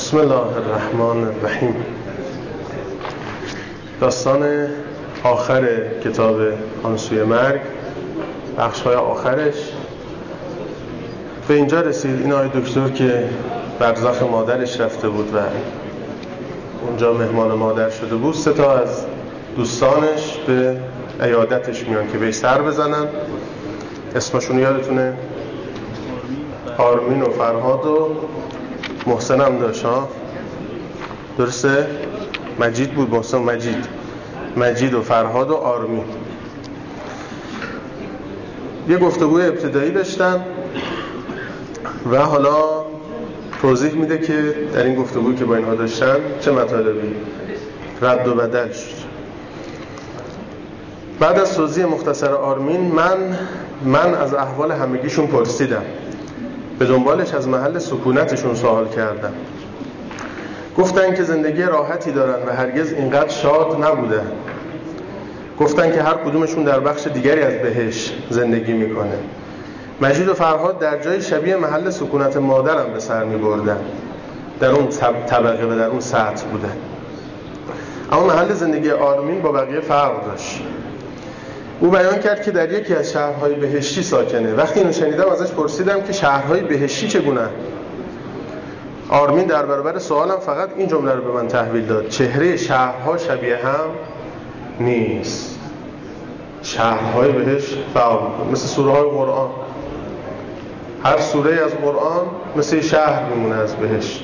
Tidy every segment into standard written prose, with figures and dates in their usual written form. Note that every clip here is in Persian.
بسم الله الرحمن الرحیم. داستان آخر کتاب آن سوی مرگ، بخش‌های آخرش به اینجا رسید. این آقای دکتر که برزخ مادرش رفته بود و اونجا مهمان مادر شده بود، 3 تا از دوستانش به عیادتش میان که بهش سر بزنن. اسمشون یادتونه؟ آرمین و فرهاد و محسن هم داشت، ها درسته؟ مجید بود، محسن مجید و فرهاد و آرمین. یه گفتگوی ابتدایی داشتن و حالا توضیح میده که در این گفتگویی که با اینها داشتن چه مطالبی رد و بدل شد. بعد از توضیح مختصر آرمین من از احوال همگیشون پرسیدم، به دنبالش از محل سکونتشون سوال کردم. گفتن که زندگی راحتی دارن و هرگز اینقدر شاد نبودن. گفتن که هر کدومشون در بخش دیگری از بهشت زندگی میکنه. مجید و فرهاد در جای شبیه محل سکونت مادرم به سر میبردن، در اون طبقه و در اون سطح بودن. اما محل زندگی آرمین با بقیه فرق داشت. او بیان کرد که در یکی از شهرهای بهشتی ساکنه. وقتی اینو شنیدم ازش پرسیدم که شهرهای بهشتی چگونه؟ آرمین در برابر سوالم فقط این جمله رو به من تحویل داد: چهره شهرها شبیه هم نیست. شهرهای بهشت فرق می‌کنه، مثل سوره های قرآن. هر سوره از قرآن مثل شهر میمونه از بهشت.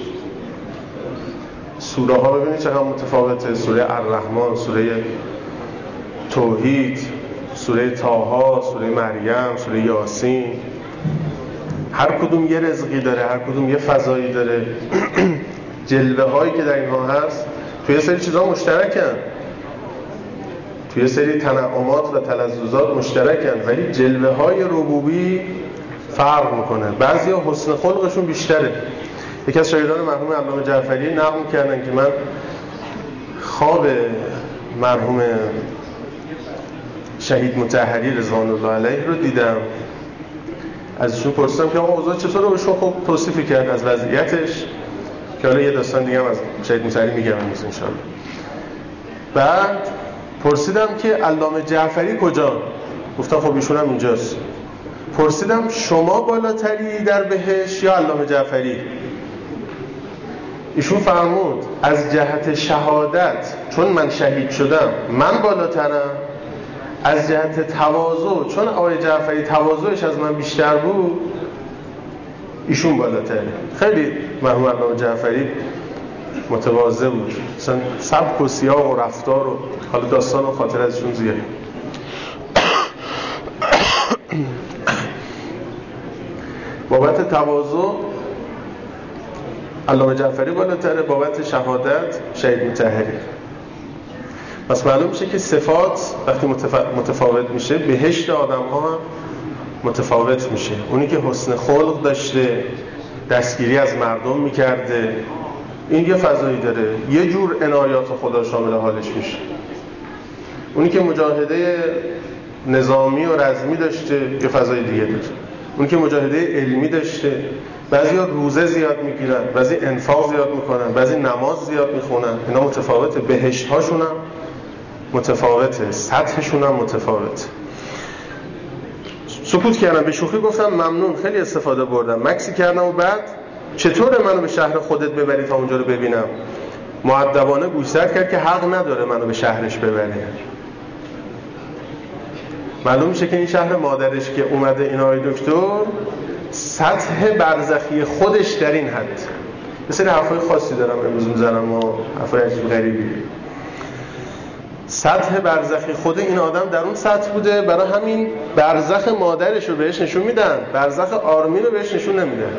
سوره ها ببینید چقدر متفاوته. سوره الرحمن، سوره توحید، سوره طه، سوره مریم، سوره یاسین، هر کدوم یه رزقی داره، هر کدوم یه فضایی داره. جلوه هایی که در اینها هست توی یه سری چیزا مشترکن، توی یه سری تنعمات و تلذذات مشترکن، ولی جلوه های ربوبی فرق میکنه. بعضیا حسن خلقشون بیشتره. یکی از شاگردان مرحوم علامه جعفری نقل کردن که من خواب مرحوم شهید مطهری رضوان الله علیه رو دیدم. ازشون پرسیدم که آقا اوضاع چطوره؟ ایشون خب توصیف کرد از وضعیتش، که حالا یه داستان دیگه هم از شهید مطهری میگم امروز ان شاء الله. بعد پرسیدم که علامه جعفری کجا؟ گفتم خب ایشون هم اینجاست. پرسیدم شما بالاتری در بهشت یا علامه جعفری؟ ایشون فرمود از جهت شهادت چون من شهید شدم من بالاترم، از جهت تواضع چون آقای جعفری تواضعش از من بیشتر بود ایشون بالاتره. خیلی مرحوم علامه جعفری متواضع بود، مثلا سبک و سیاق و رفتار و حالا داستان و خاطر ازشون زیاده. بابت تواضع علامه جعفری بالاتره، بابت شهادت شهید مطهری. پس معلوم میشه که صفات وقتی متفاوت میشه، بهشت آدم ها هم متفاوت میشه. اونی که حسن خلق داشته، دستگیری از مردم میکرده، این یه فضایی داره، یه جور عنایات خدا شامل حالش میشه. اونی که مجاهده نظامی و رزمی داشته، یه فضای دیگه داره. اونی که مجاهده علمی داشته، بعضی ها روزه زیاد میگیرن، بعضی انفاق زیاد میکنن، بعضی نماز زیاد میخونن. اینا متفاوته. بهشت هاشون هم متفاوته، سطحشون هم متفاوته. سکوت کردم، به شوخی گفتم ممنون، خیلی استفاده بردم. مکسی کردم و بعد چطوره منو به شهر خودت ببری تا اونجا رو ببینم؟ مؤدبانه گوشزد کرد که حق نداره منو به شهرش ببره. معلوم میشه که این شهر مادرش که اومده، این آقای دکتر سطح برزخی خودش در این حد. یه سری حرفای خاصی دارم امروز میزنم و حرفای عجیب غریبی. سطح برزخی خود این آدم در اون سطح بوده، برای همین برزخ مادرش رو بهش نشون میدن، برزخ آرمین رو بهش نشون نمیدن.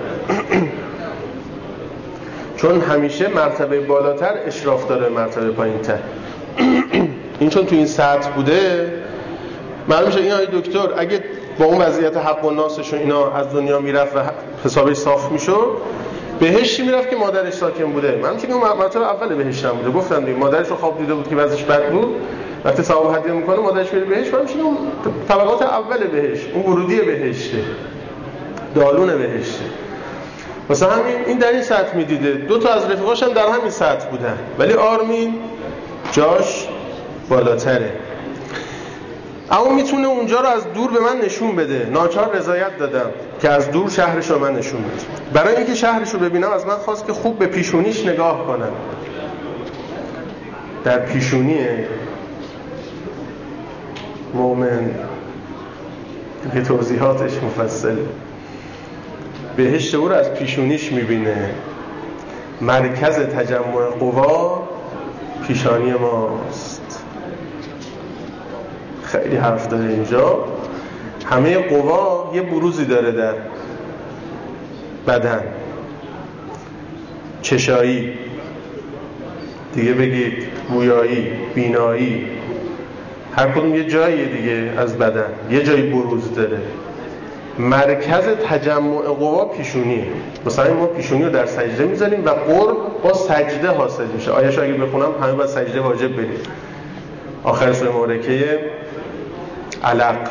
چون همیشه مرتبه بالاتر اشراف داره مرتبه پایین‌تر. این چون تو این سطح بوده، معلوم میشه این آقای دکتر اگه با اون وضعیت حق و ناسش و اینا از دنیا میرفت و حسابش صاف میشد، بهشتی میرفت که مادرش ساکن بوده. من میشه که مرتبه اول بهشت هم بوده. گفتم دیگه مادرش رو خواب دیده بود که وضعش بد بود، وقتی ثواب هدیه میکنه مادرش میره بهشت. من میشه که اون طبقات اول بهشت، اون ورودی بهشته، دالون بهشته. واسه همین این در این سطح میدیده. 2 تا از رفیقاش هم در همین سطح بودن، ولی آرمین جاش بالاتره. اما میتونه اونجا رو از دور به من نشون بده. ناچار رضایت دادم که از دور شهرش رو من نشون بده. برای اینکه شهرش رو ببینم از من خواست که خوب به پیشونیش نگاه کنم. در پیشونی مومن که توضیحاتش مفصله، بهشت او رو از پیشونیش میبینه. مرکز تجمع قوا پیشانی ماست. خیلی حرف داره اینجا. همه قوا یه بروزی داره در بدن، چشایی، دیگه بگید بویایی، بینایی، هر کدوم یه جاییه دیگه از بدن، یه جایی بروز داره. مرکز تجمع قوا پیشونیه. مثلا ما پیشونی رو در سجده میذاریم و قرب با سجده حاصل میشه. آیه‌شو اگه بخونم همه باید سجده واجب بریم. آخر سوره مبارکه علق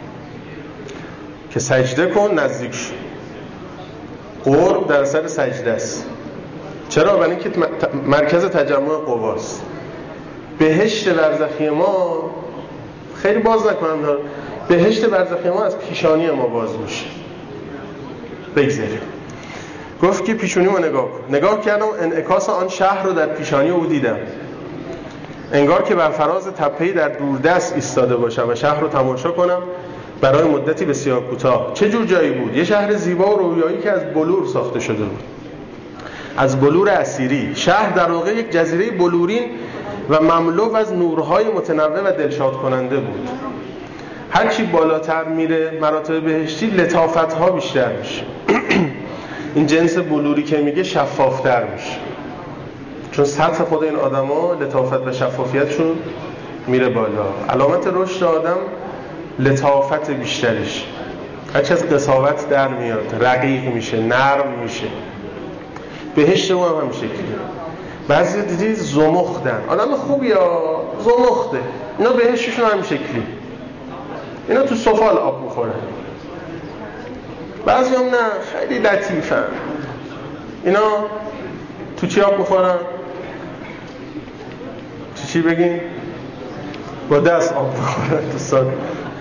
که سجده کن نزدیک شو. قرب در سر سجده است. چرا؟ برای اینکه مرکز تجمع قواست. بهشت برزخی ما خیلی باز نکنم دار. بهشت برزخی ما از پیشانی ما باز میشه. بگذاریم. گفت که پیشونی ما نگاه کن. نگاه کردم انعکاس آن شهر رو در پیشانی او دیدم. انگار که بر فراز تپه‌ای در دوردست ایستاده باشم و شهر رو تماشا کنم برای مدتی بسیار کوتاه. چه جور جایی بود؟ یه شهر زیبا و رویایی که از بلور ساخته شده بود. از بلور اسیری. شهر در واقع یک جزیره بلورین و مملو از نورهای متنوع و دلشاد کننده بود. هر چی بالاتر میره مراتب بهشتی لطافت‌ها بیشتر میشه. این جنس بلوری که میگه شفافتر میشه، چون سطح خود این آدما لطافت و شفافیتشون میره بالا. علامت رشد آدم لطافت بیشترش، هرچی از قساوت در میاد، رقیق میشه، نرم میشه. بهشت اون هم شکلیه. بعضی دیدی زمختن، آدم خوبی یا زمخته، اینا بهشتشون هم شکلی. اینا تو سفال آب میخورن. بعضی هم نه، خیلی لطیفن. اینا تو چی آب میخورن؟ چی بگین؟ با دست آب میخورن. دوستان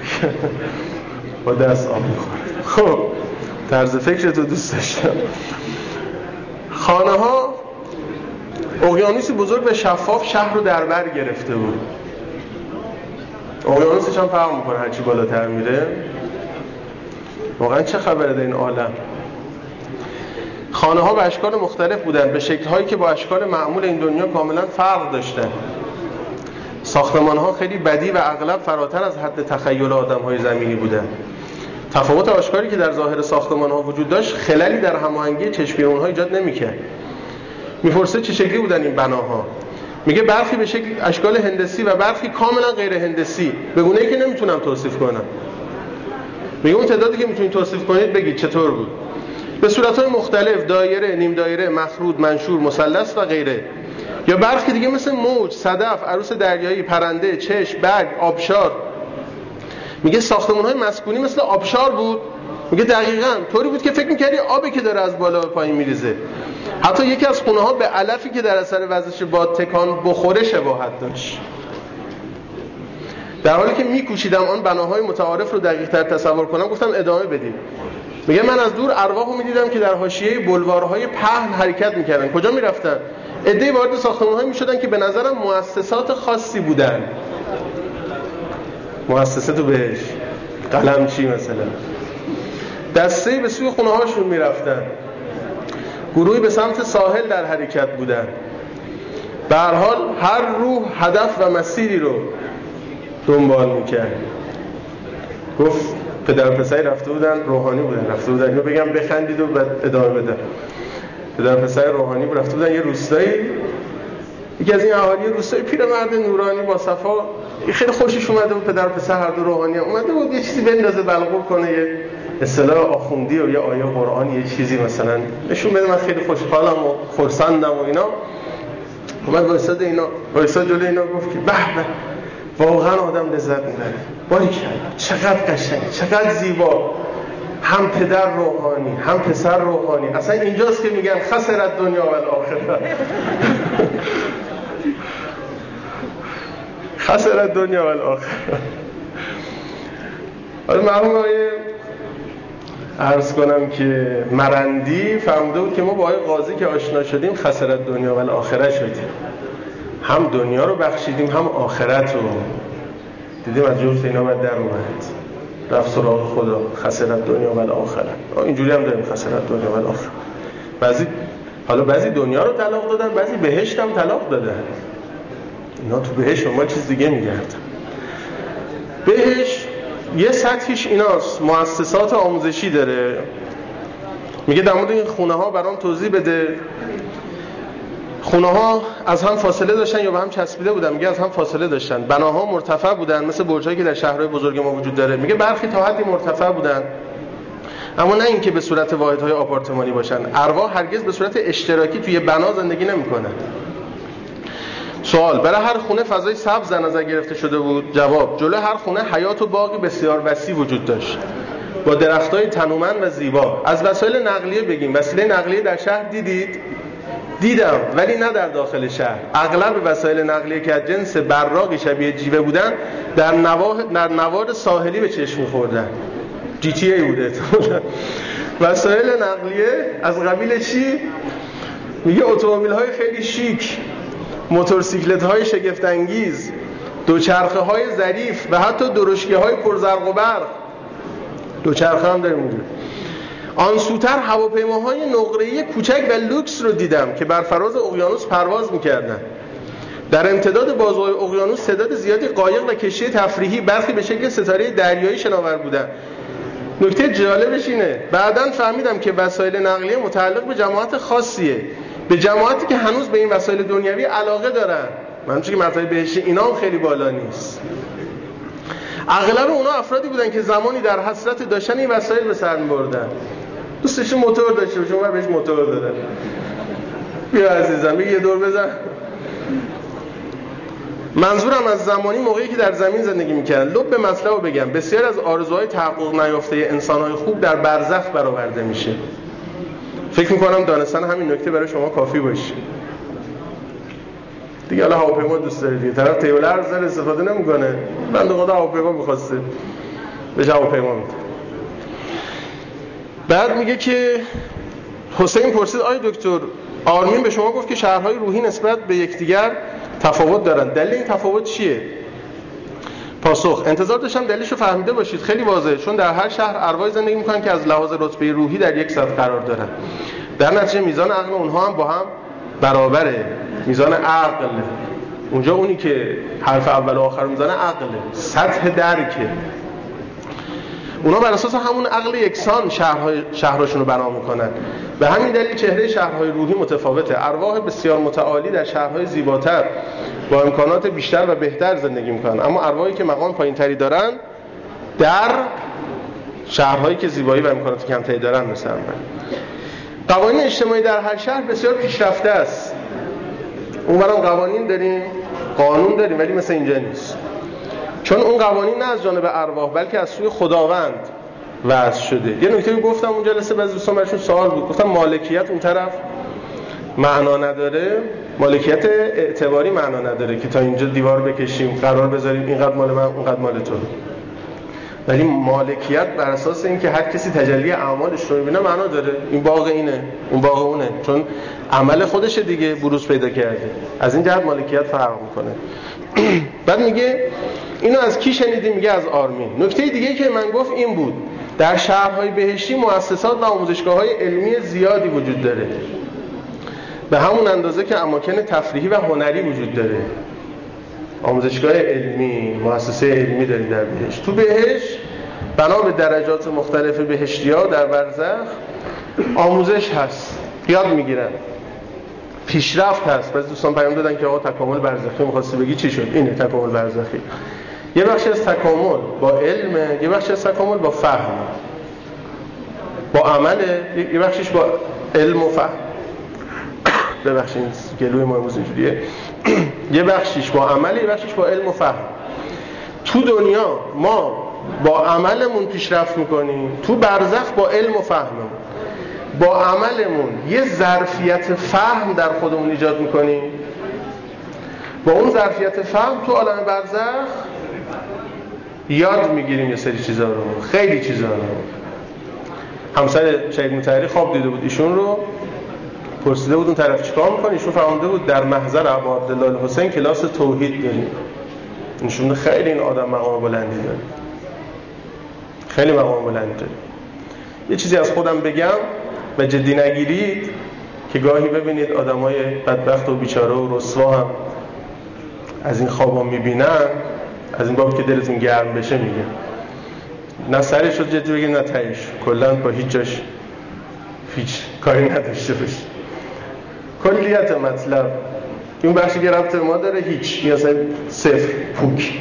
با دست آب میخورن. خب طرز فکرتو دوست داشتم. خانه ها اقیانوسی بزرگ و شفاف شهر رو در بر گرفته بود. اقیانوسش هم فرق میکنه هرچی بالاتر میره. واقعا چه خبره در این عالم. خانه ها به اشکال مختلف بودن، به شکل هایی که با اشکال معمول این دنیا کاملا فرق داشتن. ساختمان ها خیلی بدی و اغلب فراتر از حد تخیل آدم های زمینی بودن. تفاوت آشکاری که در ظاهر ساختمان ها وجود داشت خللی در هماهنگی چشمی اونها ایجاد نمی‌کرد. می‌پرسه چه شکلی بودن این بناها؟ میگه برخی به شکل اشکال هندسی و برخی کاملا غیر هندسی، به گونه‌ای که نمیتونم توصیف کنم. میگه اون تعدادی که میتونید توصیف کنید بگید چطور بود. به صورت‌های مختلف، دایره، نیم دایره، مخروط، منشور، مثلث و غیره. یا برخی دیگه مثل موج، صدف، عروس دریایی، پرنده، چشم، برگ، آبشار. میگه ساختمان‌های مسکونی مثل آبشار بود. میگه دقیقاً طوری بود که فکر می‌کردی آبی که داره از بالا به پایین میریزه. حتی یکی از خونه‌ها به علفی که در اثر وزش باد تکان بخوره شباهت داشت. در حالی که می‌کوشیدم آن بناهای متعارف رو دقیق‌تر تصور کنم، گفتم ادامه بدید. میگه من از دور ارواحو می‌دیدم که در حاشیه بلوارهای پهن حرکت می‌کردن. کجا می‌رفتن؟ عده‌ای وارد ساختمان‌هایی می‌شدن که به نظرم مؤسسات خاصی بودن. مؤسسه تو بهش قلمچی مثلا. دسته‌ای به سوی خونه‌هاشون می‌رفتن. گروهی به سمت ساحل در حرکت بودن. به هر حال هر روح هدف و مسیری رو دنبال می‌کرد. گفت پدر و پسری رفته بودن، روحانی بودن، رفته بودن. اینو بگم بخندید و بعد ادامه بدم. پدر و پسر روحانی رفته بودن یه روستایی. یکی از این اهالی روستایی پیرمرد نورانی با صفا، خیلی خوشش اومده بود. پدر و پسر هر دو روحانی اومده بود یه چیزی بندازه بلغور کنه، یه اصطلاح آخوندی و یه آیه قرآن، یه چیزی مثلا نشون بده. من خیلی خوشحالم و خرسندم و اینا. اومد وایساد جلوی اینا گفت که به به واقعا آدم لذت میبره. باریکلا چقدر قشنگ، چقدر زیبا. هم پدر روحانی هم پسر روحانی. اصلا اینجاست که میگن خسرت دنیا و الاخره. خسرت دنیا و الاخره. حالا مرحوم آقای عرض کنم که مرندی فرموده بود که ما با آقای قاضی که آشنا شدیم خسرت دنیا و الاخره شدیم، هم دنیا رو بخشیدیم هم آخرت رو دیدیم از جور اینا بعد در اومد رفت سراغ خدا. خسرت دنیا و الاخره. اینجوری هم داریم خسرت دنیا و الاخره. بعضی دنیا رو طلاق دادن، بعضی بهشت هم طلاق دادن. اینا تو بهشت ما چیز دیگه میگردن. بهشت یه سطحیش ایناست، مؤسسات آموزشی داره. میگه در مورد این خونه ها برام توضیح بده. خونه ها از هم فاصله داشتن یا به هم چسبیده بودن؟ میگه از هم فاصله داشتن. بناها مرتفع بودن مثل برجایی که در شهرهای بزرگ ما وجود داره. میگه برخی تا حدی مرتفع بودن، اما نه اینکه به صورت واحدهای آپارتمانی باشن. ارواح هرگز به صورت اشتراکی توی بنا زندگی نمیکنن. سوال: برای هر خونه فضای سبز در نظر گرفته شده بود؟ جواب: جلو هر خونه حیات و باغی بسیار وسیع وجود داشت با درختای تنومند و زیبا. از وسایل نقلیه بگیم. وسیله نقلیه در شهر دیدید؟ دیدم، ولی نه در داخل شهر. اغلب وسایل نقلیه که از جنس براقی شبیه جیوه بودن در نوار ساحلی به چشم می‌خوردن. جی تی ای بوده. وسایل نقلیه از قبیل چی؟ میگه اتومبیل‌های خیلی شیک، موتورسیکلت‌های شگفت‌انگیز، دوچرخه‌های ظریف و حتی درشکه‌های پرزرق و برق. دوچرخه هم داریم اونجا. آن سوتر هواپیماهای نقره‌ای کوچک و لوکس رو دیدم که بر فراز اقیانوس پرواز می‌کردن. در امتداد بازوهای اقیانوس تعداد زیادی قایق و کشتی تفریحی، برخی به شکل ستاره دریایی شناور بودند. نکته جالبش اینه بعداً فهمیدم که وسایل نقلیه متعلق به جماعت خاصیه، به جماعتی که هنوز به این وسایل دنیوی علاقه دارن. منظورم که مرتبه بهشتی اینا هم خیلی بالا نیست. اغلب اونا افرادی بودن که زمانی در حسرت داشتن این وسایل به سر می‌بردن. دوستش موتور داشته باشه، اون بهش موتور دادن. بیا عزیزم بیا یه دور بزن. منظورم از زمانی موقعی که در زمین زندگی می‌کردن. لب به مطلب رو بگم، بسیار از آرزوهای تحقق نیافته انسان‌های خوب در برزخ برآورده میشه. فکر می‌کنم دانستن همین نکته برای شما کافی باشه. دیگه حالا هواپیما دوست داره دیگه، طرف تیبل ارز استفاده نمی‌کنه. بنده خدا هواپیما می‌خواسته، بهش هواپیما میده. بعد میگه که حسین پرسید آی دکتر آرمین به شما گفت که شهرهای روحی نسبت به یکدیگر تفاوت دارن، دلیل این تفاوت چیه؟ پاسخ: انتظار داشتم دلیلشو فهمیده باشید. خیلی واضحه، چون در هر شهر ارواحی زندگی میکنن که از لحاظ رتبه روحی در یک سطح قرار دارن. در نتیجه میزان عقل اونها هم با هم برابره. میزان عقل اونجا اونی که حرف اول و آخر میزنه عقله، سطح درکه. اونا بر اساس همون عقل یکسان شهرهاشون رو بنا میکنن. به همین دلیل چهره شهرهای روحی متفاوته. ارواح بسیار متعالی در شهرهای زیباتر با امکانات بیشتر و بهتر زندگی میکنن، اما ارواحی که مقام پایینتری دارن در شهرهایی که زیبایی و امکانات کمتری دارن مثلا. قوانین اجتماعی در هر شهر بسیار پیشرفته است. اونورم قوانین داریم، قانون داریم، ولی مثل اینجا نیست. چون اون قوانین نه از جانب ارواح بلکه از سوی خداوند وضع شده. یه نکته گفتم اون جلسه بعضی دوستان براشون سوال بود، گفتم مالکیت اون طرف معنا نداره، مالکیت اعتباری معنا نداره که تا اینجا دیوار بکشیم قرار بذاریم اینقدر مال من اونقدر مال تو. ولی مالکیت بر اساس اینکه هر کسی تجلی اعمالش رو می‌بینه معنا داره. این باغ اینه، اون باغ اونه، چون عمل خودش دیگه بروز پیدا کرده. از این جهت مالکیت فرق میکنه. بعد میگه اینو از کی شنیدی؟ میگه از آرمین. نکته دیگه که من گفت این بود در شهرهای بهشتی مؤسسات و آموزشگاه‌های علمی زیادی وجود داره، به همون اندازه که اماکن تفریحی و هنری وجود داره. آموزشگاه علمی، مؤسسه علمی داریم در بهشت. تو بهشت بنا به درجات مختلف بهشتی‌ها در برزخ آموزش هست، یاد میگیرن، پیشرفت هست. بعضی دوستان پیام دادن که آقا تکامل برزخی می‌خواستی بگی چی شد؟ اینه تکامل برزخی. یه بخش از تکامل با علم، یه بخش از تکامل با فهم، با عمل، یه بخشش با علم و فهم. ببخشید گلوی ما امروز اینجوریه. یه بخشش با عمل، یه بخشش با علم و فهم. تو دنیا ما با عملمون پیشرفت میکنیم، تو برزخ با علم و فهممون، با عملمون یه ظرفیت فهم در خودمون ایجاد میکنیم، با اون ظرفیت فهم تو عالم برزخ یاد میگیریم یه سری چیزا رو، خیلی چیزا رو. همسر شهید مطهری خواب دیده بود ایشون رو، پرسیده بود اون طرف چیکار میکنه، ایشون فهمیده بود در محضر ابا عبدالله الحسین کلاس توحید داریم. ایشون خیلی این آدم مقام بلندی داره، خیلی مقام بلندی داره. یه چیزی از خودم بگم و جدی نگیرید که گاهی ببینید آدمای بدبخت و بیچاره و رسوا هم از این خوابا میبینن، از این باب که دلتون گرم بشه میگه، نه سرش رو جدی بگید نه تهش، کلا با هیچ جاش هیچ کاری نداشته باشه. کلیت مطلب این بخشی که ربط ما داره هیچ، این اصلا صفر پوک.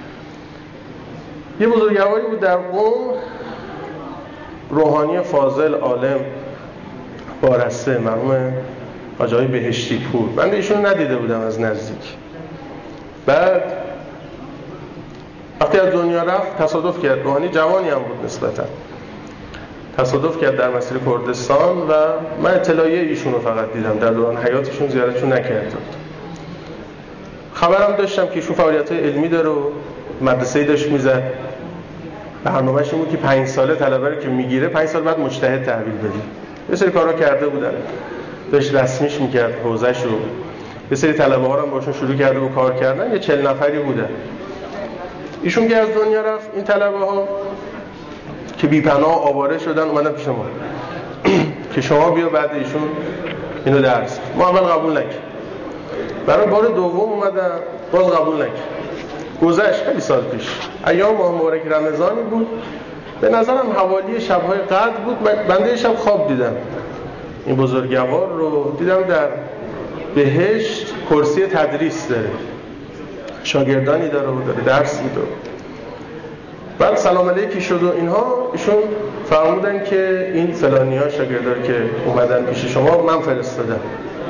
یه بزرگواری بود در قم، روحانی فاضل عالم بارسته، مرحوم حاجی آقای بهشتی پور. من ایشون ندیده بودم از نزدیک. بعد وقتی از دنیا رفت تصادف کرد، روحانی جوانی هم بود نسبتا، تصادف کرد در مسیر کردستان و من اطلاعیه ایشون رو فقط دیدم، در دوران حیاتشون زیارتشون نکردم. خبرم داشتم که ایشون فعالیت‌های علمی داره و مدرسه‌ای داشت میزد. برنامه‌اش این بود که 5 ساله طلبه رو که میگیره 5 سال بعد مجتهد تحویل بده. یه سری کارا کرده بودن، داشت رسمیش میکرد حوزه‌ش رو. یه سری طلبه ها رو هم باشون شروع کرده و کار کردن، یه 40 نفری بودن. ایشون که از دنیا رفت، این طلبه ها که بی‌پناه آواره شدن اومدن پیش ما که شما بیا بعد ایشون اینو درس. ما اول قبول نکردیم، برای بار دوم اومدن باز قبول نکردیم. گذشت خیلی سال پیش، ایام ماه مبارک رمضانی بود، به نظرم حوالی شب‌های قدر بود. بنده شب خواب دیدم این بزرگوار رو، دیدم در بهشت کرسی تدریس داره، شاگردانی داره و داره درس میده. بعد سلام علیکی شد و اینها، ایشون فرمودن که این فلانی‌ها شاگردار که اومدن پیش شما من فرستادم،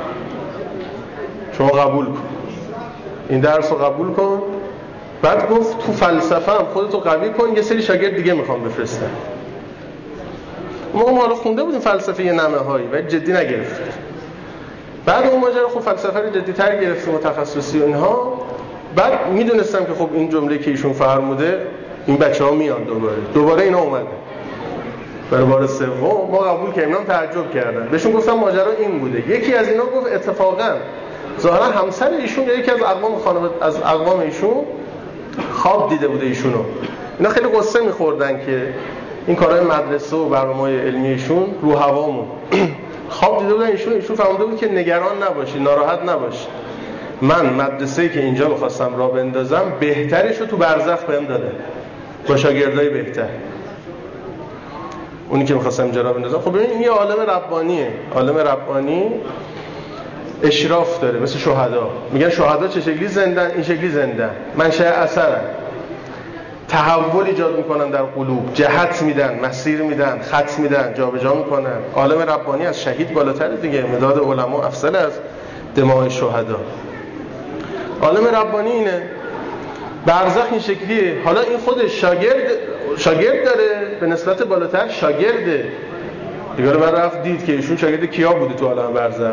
شما قبول کن، این درس رو قبول کن. بعد گفت تو فلسفه هم خودتو قوی کن، یه سری شاگرد دیگه میخوام بفرستم. ما حالا خونده بودیم فلسفه یه نمه‌هایی ولی جدی نگرفتیم. بعد اون ماجرا خب فلسفه رو جدی‌تر گرفتیم و تخصصی و اینها. بعد میدونستم که خب این جمله که ایشون فرموده این بچه‌ها میان دوباره اینا اومدن. برای بار سوم ما قبول کردیم، اینا تعجب کردن. بهشون گفتم ماجرا این بوده. یکی از اینا گفت اتفاقا ظاهرا همسر ایشون یا یکی از اقوام ایشون خواب دیده بوده ایشونو. اینا خیلی قصه می‌خوردن که این کارهای مدرسه و برنامه‌های علمی ایشون رو هوامون خواب دیده بودن ایشون فهمیده بود که نگران نباشی، ناراحت نباشی، من مدرسه‌ای که اینجا می‌خواستم راه بندازم بهترش رو تو برزخ بهم داده با شاگردای بهتر. اونی که می‌خواستم اینجا راه بندازم. خب ببین این یه عالم ربانیه. عالم ربانی اشراف داره، مثل شهدا. میگن شهدا چه شکلی زندن، این شکلی زندن، منشأ اثرن، تحول ایجاد میکنن در قلوب، جهت میدن، مسیر میدن، خط میدن، جابجا میکنن. عالم ربانی از شهید بالاتره دیگه، مداد علما افضل از دماء شهدا. عالم ربانی اینه. برزخ این شکلیه. حالا این خودش شاگرد داره، به نسبت بالاتر شاگرده دیگه. رو رفت دید که ایشون شاگرد کیا بوده تو عالم برزخ،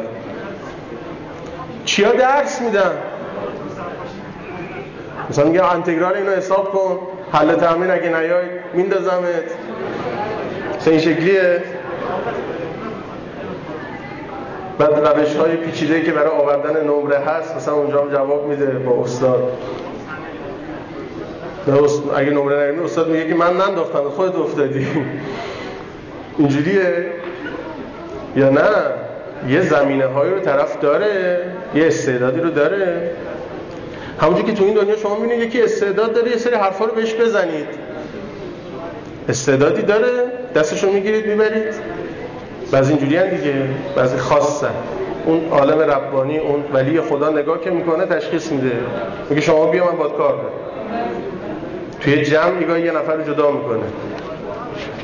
چیا درس میدن. مثلا میگه انتگرال اینو حساب کن، حل تامین اگه نیای میندازمت. مثلا این شکلیه. بعد روش‌های پیچیده‌ای که برای آوردن نمره هست، مثلا اونجا هم جواب میده با استاد. اگه نمره نمیده استاد میگه که من ننداختم خودت افتادی. اینجوریه یا نه؟ یه زمینه‌هایی رو طرف داره، یه استعدادی رو داره. همونجوری که تو این دنیا شما می‌بینید یکی استعداد داره، یه سری حرفا رو بهش بزنید، استعدادی داره، دستشو میگیرید میبرید. بعضی اینجوریان دیگه، بعضی خاصن. اون عالم ربانی، اون ولی خدا نگاه که میکنه تشخیص میده، میگه شما بیا من باهات کار دارم. توی جمع نگاه یه نفر رو جدا میکنه.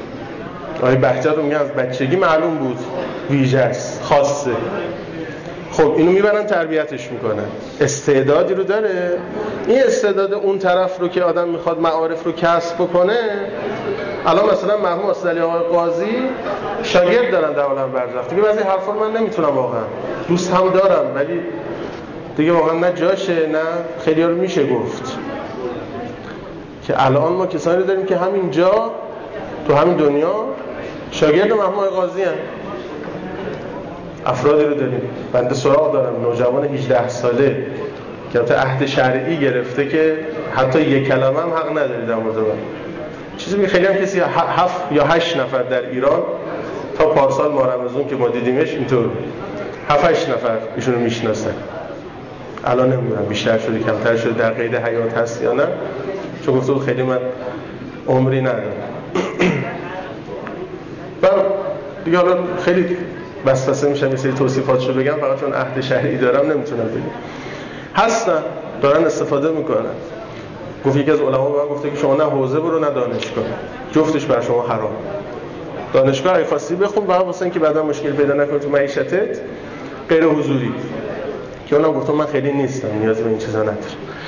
آقای بهجت رو میگن از بچگی معلوم بود ویژه است، خاصه. خب اینو میبرن تربیتش میکنن، استعدادی رو داره، این استعداد اون طرف رو که آدم میخواد معارف رو کسب بکنه. الان مثلا مرحوم استاد علی آقای قاضی شاگرد دارن در عالم برزخ، دیگه بعضی حرفا من نمیتونم، واقعا دوست هم دارم ولی دیگه واقعا نه جاشه نه خیلی رو میشه گفت که الان ما کسانی داریم که همینجا تو همین دنیا شاگرد مرحوم آقای قاضی هستن. افرادی رو داریم، بنده سراغ دارم نوجوان 18 ساله که حتی عهد شرعی گرفته که حتی یک کلمه هم حق نداری در مورد من. چیزی که خیلی هم کسی 7 یا 8 نفر در ایران تا پارسال ماه رمضان که ما دیدیمش اینطور 7-8 نفر ایشونو میشناسن. الان نمیدونم بیشتر شده کمتر شده، در قید حیات هست یا نه، چون گفته بود خیلی من عمری ندارم. دیگه حالا خیلی وسوسه میشم یه سری توصیفاتشو بگم، فقط چون عهد شرعی دارم نمیتونم بگم. هستن دارن استفاده میکنن. گفت یکی از علما به من گفته که شما نه حوزه برو نه دانشگاه، جفتش بر شما حرام. دانشگاه اگه خواستی بخون فقط واسه اینکه بعدا مشکل پیدا نکنی تو معیشتت، غیر حضوری. که اونم گفتم من خیلی نیستم، نیازی به این چیزا ندارم.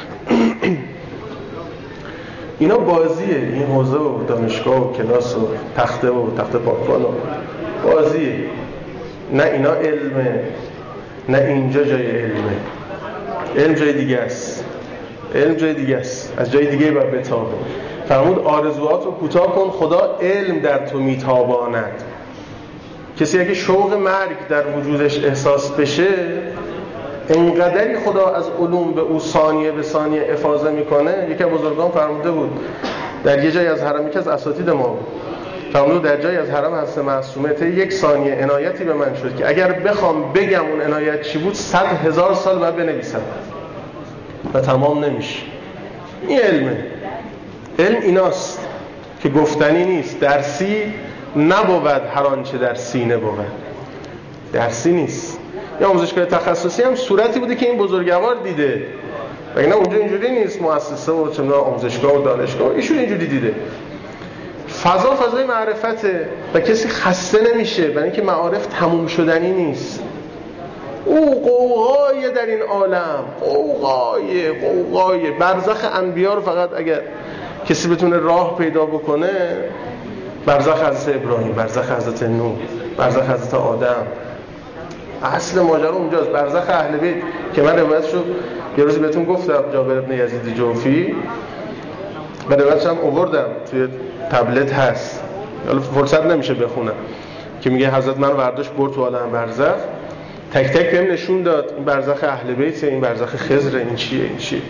اینا بازیه، این حوزه و دانشگاه و کلاس و تخته پاکبان و بازیه. نه اینا علمه، نه اینجا جای علمه. علم جای دیگه است. علم جای دیگه است، از جای دیگه باید بتابه. فرمود آرزوات رو کوتاه کن، خدا علم در تو میتاباند. کسی اگه شوق مرگ در وجودش احساس بشه، انقدری خدا از علوم به او ثانیه به ثانیه افاضه میکنه. یکی از بزرگان فرموده بود در یه جای از حرم، یکی از اساتید ما بود، فرموده در جای از حرم هست معصومه، یک ثانیه عنایتی به من شد که اگر بخوام بگم اون عنایت چی بود 100,000 سال باید بنویسم و تمام نمیشه. این علمه. علم ایناست که گفتنی نیست، درسی نبود، هر آنچه در سینه بود درسی نیست. یا آموزشگاه تخصصی هم صورتی بوده که این بزرگوار دیده، وگرنه اونجا اینجوری نیست. مؤسسه و چه آموزشگاه و دانشگاه ایشون اینجوری دیده. فضای معرفته و کسی خسته نمیشه، برای اینکه معارف تموم شدنی نیست. او قوقای در این عالم، قوقای برزخ انبیا رو فقط اگر کسی بتونه راه پیدا بکنه، برزخ حضرت ابراهیم، برزخ حضرت نوح، برزخ حضرت آدم، اصل ماجرا اونجاست. برزخ اهل بیت که من روایتشو یه روزی بهتون گفتم، جابر بن یزید جوفی، و روایتش هم آوردم توی تبلت هست، حالا فرصت نمیشه بخونم، که میگه حضرت من برداشت برد تو عالم برزخ، تک تک بهم نشون داد این برزخ اهل بیت، این برزخ خضر، این چیه.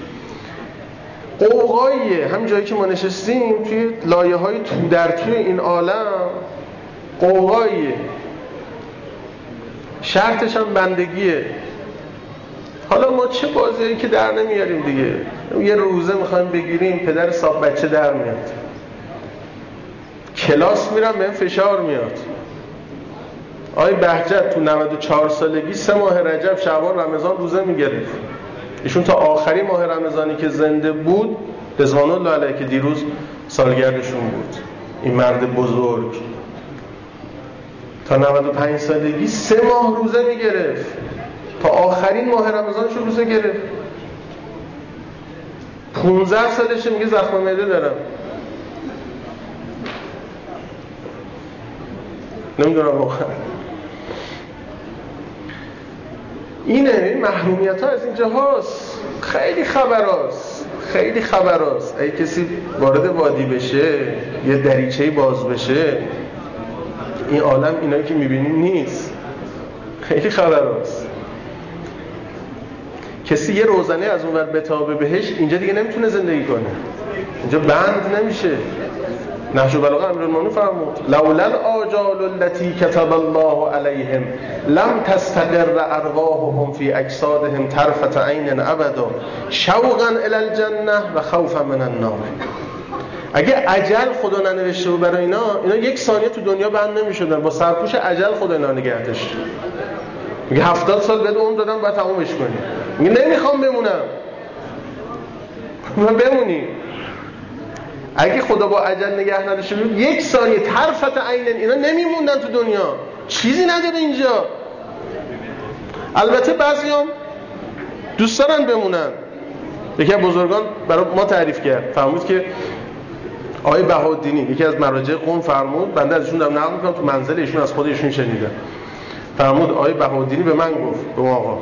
قوقاییه. هم جایی که ما نشستیم توی لایه‌های تو در توی این عالم قوقاییه. شرطش هم بندگیه. حالا ما چه بازیایی که در نمیاریم دیگه. یه روزه میخوایم بگیریم، پدر صاحب بچه در میاد، کلاس میرم بهم فشار میاد. آقای بهجت تو 94 سالگی 3 ماه رجب، شعبان، رمضان روزه میگرفت. ایشون تا آخرین ماه رمضانی که زنده بود، رضوان الله علیه که دیروز سالگردشون بود، این مرد بزرگ تا 95 سالگی 3 ماه روزه میگرفت، تا آخرین ماه رمضانش روزه گرفت. 15 سالشه میگه زخم معده دارم. نمیدونم واقعا. اینه محرومیت ها از اینجا هاست. خیلی خبراست. اگه کسی وارد وادی بشه، یه دریچه‌ای باز بشه، این عالم اینایی که میبینیم نیست. خیلی خبراست. کسی یه روزنه از اون ور بتابه بهش، اینجا دیگه نمیتونه زندگی کنه، اینجا بند نمیشه. نهج البلاغه امیرالمومنین فرمود لولا الاجال التي كتب الله عليهم لم تستقر ارواحهم في اجسادهم طرفة عین ابدا شوقا الى الجنه و خوفا من النار. اگه اجل خدا ننوشته بود برای اینا یک ثانیه تو دنیا بند نمیشدن. با سرپوش اجل خدا اینا نگه داشت. میگه 70 سال بهت عمر دادم باید تمومش کنی. میگه نمیخوام بمونم. من بمونی. اگه خدا با اجل نگه نداشته بود، یک ثانیه طرفت عین اینا نمیموندن تو دنیا. چیزی نداره اینجا. البته بعضیام دوست دارن بمونن. یکی از بزرگان برای ما تعریف کرد، فرمود که آقای بهاءالدینی، یکی از مراجع قم، فرمود، بنده ازشون دارم نقل میکنم، تو منزل ایشون از خود ایشون شنیدم، فرمود آقای بهاءالدینی به من گفت، به ما آقا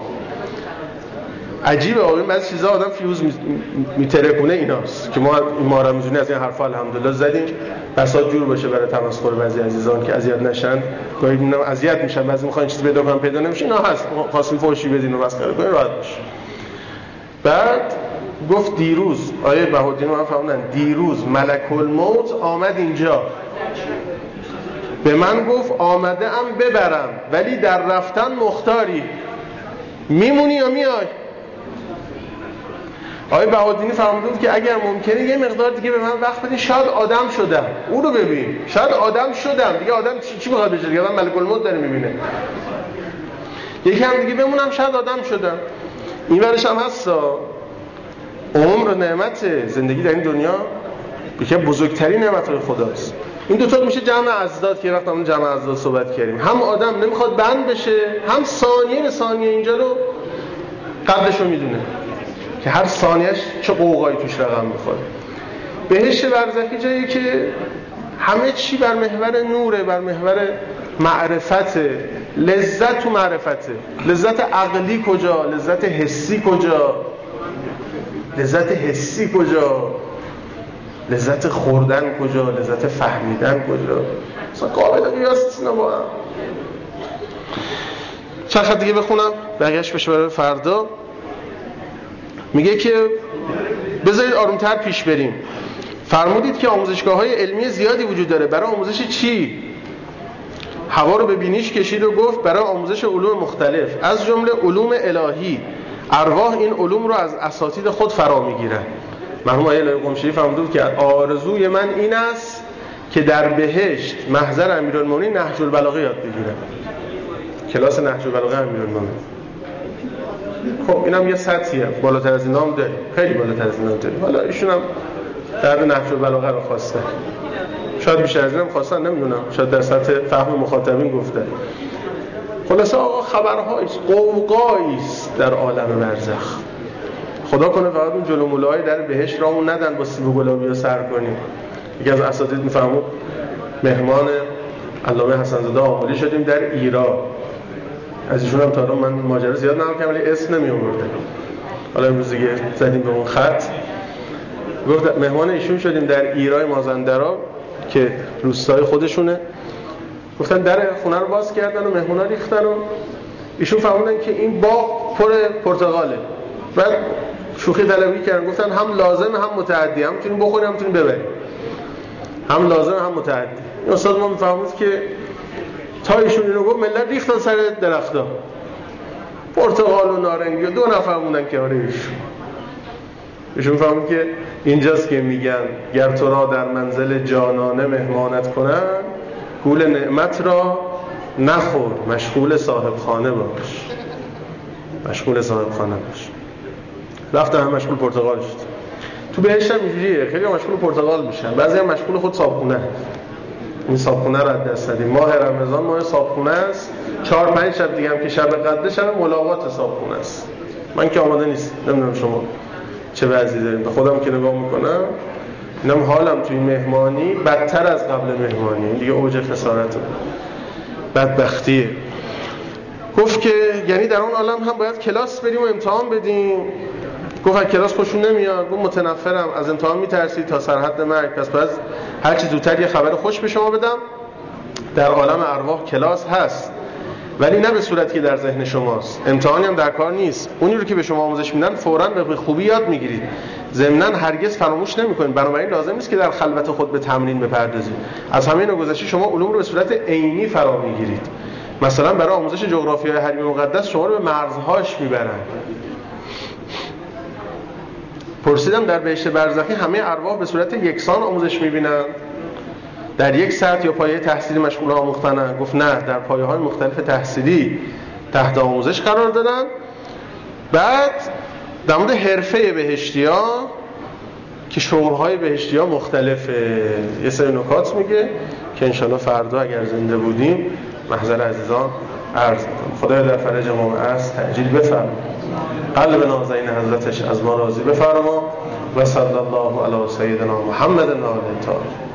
عجیبه آقا، بعضی چیزا آدم فیوز میترکونه ایناست که ما را میزونی از این حرفا الحمدلله زدیم، بساط جور باشه برای تمسخر بعضی عزیزان که اذیت نشن، گاهی میبینم اذیت میشن، بعضی میخوان چیزی پیدا کنن پیدا نمیشه، اینا هست، خواستیم فوشی بدین و مسخره کنین راحت باشه. بعد گفت دیروز آیه بهاءالدین من فهمیدن دیروز ملک الموت آمد اینجا، به من گفت آمده ام ببرم ولی در رفتن مختاری، میمونی یا میای؟ آقای بهاءالدین فرموده بود که اگر ممکنه یه مقدار دیگه به من وقت بدین، شاید آدم شدم. او رو ببین، شاید آدم شدم دیگه، آدم چی میخواد بشه دیگه؟ آدم ملک الموت داره میبینه. یکی هم دیگه بمونم شاید آدم شدم. این ورش هم هستا، عمر و نعمت زندگی در این دنیا یکی بزرگترین نعمت‌های خداست. این دو تا میشه جمع اضداد که وقتی جمع اضداد صحبت کردیم، هم آدم نمیخواد بند بشه، هم ثانیه به ثانیه اینجا رو قدرشو میدونه که هر ثانیهش چه قوقایی توش رقم میخوره. بهشت برزخی جایی که همه چی بر محور نوره، بر محور معرفته، لذت تو معرفته. لذت عقلی کجا؟ لذت حسی کجا؟ لذت حسی کجا؟ لذت خوردن کجا؟ لذت فهمیدن کجا؟ اصلا قابل قیاس نیست با هم. چند خط دیگه بخونم بقیه‌اش بشه برای فردا. میگه که بذارید آرومتر پیش بریم. فرمودید که آموزشگاه‌های علمی زیادی وجود داره. برای آموزش چی؟ هوا رو به بینیش کشید و گفت برای آموزش علوم مختلف، از جمله علوم الهی. ارواح این علوم رو از اساتید خود فرا میگیرن. مرحوم آیه الهی قمشری فرموده بود که آرزوی من این است که در بهشت محضر امیرالمومنین نهج البلاغه یاد بگیرم. کلاس نهج البلاغه امیرالمومنین. خب اینم یه سطحیه، بالاتر از اینا هم داریم، خیلی بالاتر از اینا داریم. حالا ایشون هم در نهج البلاغه رو خواسته، شاید بیشتر از اینم خواستن، نمیدونم، شاید در سطح فهم مخاطبین گفته. خلاصه آقا خبرهاییست، قوقاییست در عالم برزخ. خدا کنه فقط اون جلو مولای در بهشت رامون ندن با سیب و گلابی سر کنیم. یکی از اساتید میفهمود مهمان علامه حسن زاده آملی شدیم در ایران. از ایشون هم تا الان من ماجرا زیاد نقل کردم ولی اسم نمی آورده. حالا امروز دیگه زدیم به اون خط. گفت مهمان ایشون شدیم در ایران مازندران که روستای خودشونه. گفتن در خونه رو باز کردن و مهمونا ریختن و ایشون فهمیدن که این باغ پر پرتقاله. بعد شوخی طلبی کردن، گفتن هم لازم هم متعدی، هم میتونیم بخوریم هم میتونیم ببریم، هم لازم هم متعدی. این استاد ما میفهمید که تا ایشون اینو گفت ملت ریختن سر درختا پرتقال و نارنگی و 2 نفر موندن که آره ایشون فهمید که اینجاست که میگن گر تو را در منزل جانانه مهمانت کنن، گول نعمت را نخور، مشغول صاحب خانه باش. مشغول صاحب خانه باش. رفتن هم مشغول پرتقال شد. تو بهشت هم اینجوریه، خیلی هم مشغول پرتقال میشن، بعضی هم مشغول خود صابخونه. این صابخونه رو از دست دادیم. ماه رمضان ماه صابخونه است. 4-5 شب دیگه هم که شب قدر شب ملاقات صابخونه است. من که آماده نیست، نمیدونم شما چه وضعی داریم. به خودم که نگاه میکنم اینم حالم توی مهمانی بدتر از قبل مهمانی، دیگه اوج خسارت و بدبختیه. گفت که یعنی در اون عالم هم باید کلاس بریم و امتحان بدیم. گفت از کلاس خوشون نمیاد، گفت متنفرم، از امتحان میترسید تا سرحد مرگ، پس باید هر چی زودتر یه خبر خوش به شما بدم. در عالم ارواح کلاس هست ولی نه به صورتی که در ذهن شماست. امتحانی هم در کار نیست. اونی رو که به شما آموزش میدن فوراً به خوبی یاد میگیرید، ضمناً هرگز فراموش نمیکنید. بنابراین لازم نیست که در خلوت خود به تمرین بپردازید. از همه اینا گذشته شما علوم رو به صورت عینی فرا میگیرید. مثلا برای آموزش جغرافیای حریم مقدس شما رو به مرزهاش میبرن. پرسیدم در بهشت برزخی همه ارواح به صورت یکسان آموزش میبینن؟ در یک سطح یا پایه تحصیلی مشغول آموختنن؟ گفت نه، در پایه‌های مختلف تحصیلی تحت آموزش قرار دادن. بعد در مورد حرفه بهشتی‌ها که شغل‌های بهشتی‌ها مختلفه، یه سری نکات میگه که انشالله فردا اگر زنده بودیم محضر عزیزان عرض میکنم. خدای در فرج امام عصر تعجیل بفرما، قلب نازنین حضرتش از ما راضی بفرما. و صلی الله علی سیدنا محمد و آله الطاهرین.